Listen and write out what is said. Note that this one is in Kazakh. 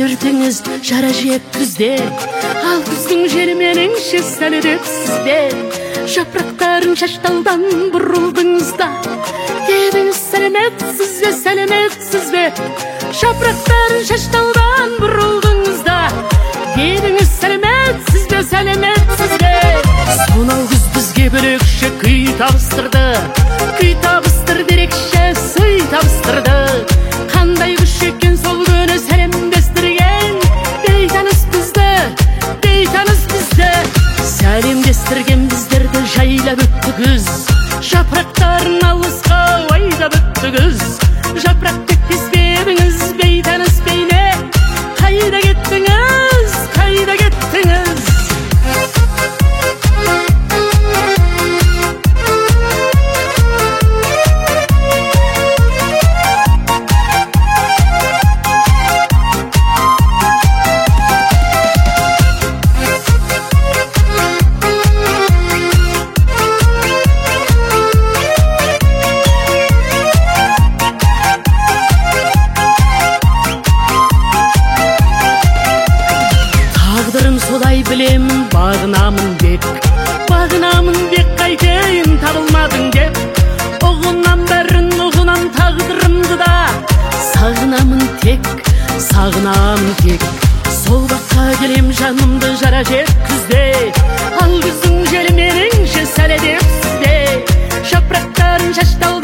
жүрдіңіз жара жеп күзде, ал күздің желі меніңше сәледеп сізде. Жапырақтарын шашталдан бұрылдыңыз да, дедіңіз сәлеметсіз бе, сәлеметсіз бе. Жапырақтарын шашталдан бұрылдыңыз да, дедіңіз сәлеметсіз бе, сәлеметсіз бе. Сонау күз бізге бөлекше күй табыстырды, күй табыстырды ерекше сый табыстырды. Қандай күш екен сол күні сәлемдестірген, бейтаныс бізді, бейтаныс бізді. Сәлемдестірген біздерді жайлап өтті күз, жапырақтарын алысқа айдап өтті күз. Жапырақ кетпес пе едіңіз бейтаныс бейне, қайда кеттіңіз, қайда кеттіңіз? Солай білемін, бағынамын бек, бағынамын бек, қайтейін табылмадың деп. Оғынан бәрін, оғынан тағдырымды да, сағынамын тек, сағынамын тек. Сол баққа келем жанымды жара жеп күзде, ал күздің желі меніңше сәледеп сізде. Жапырақтарын шаштал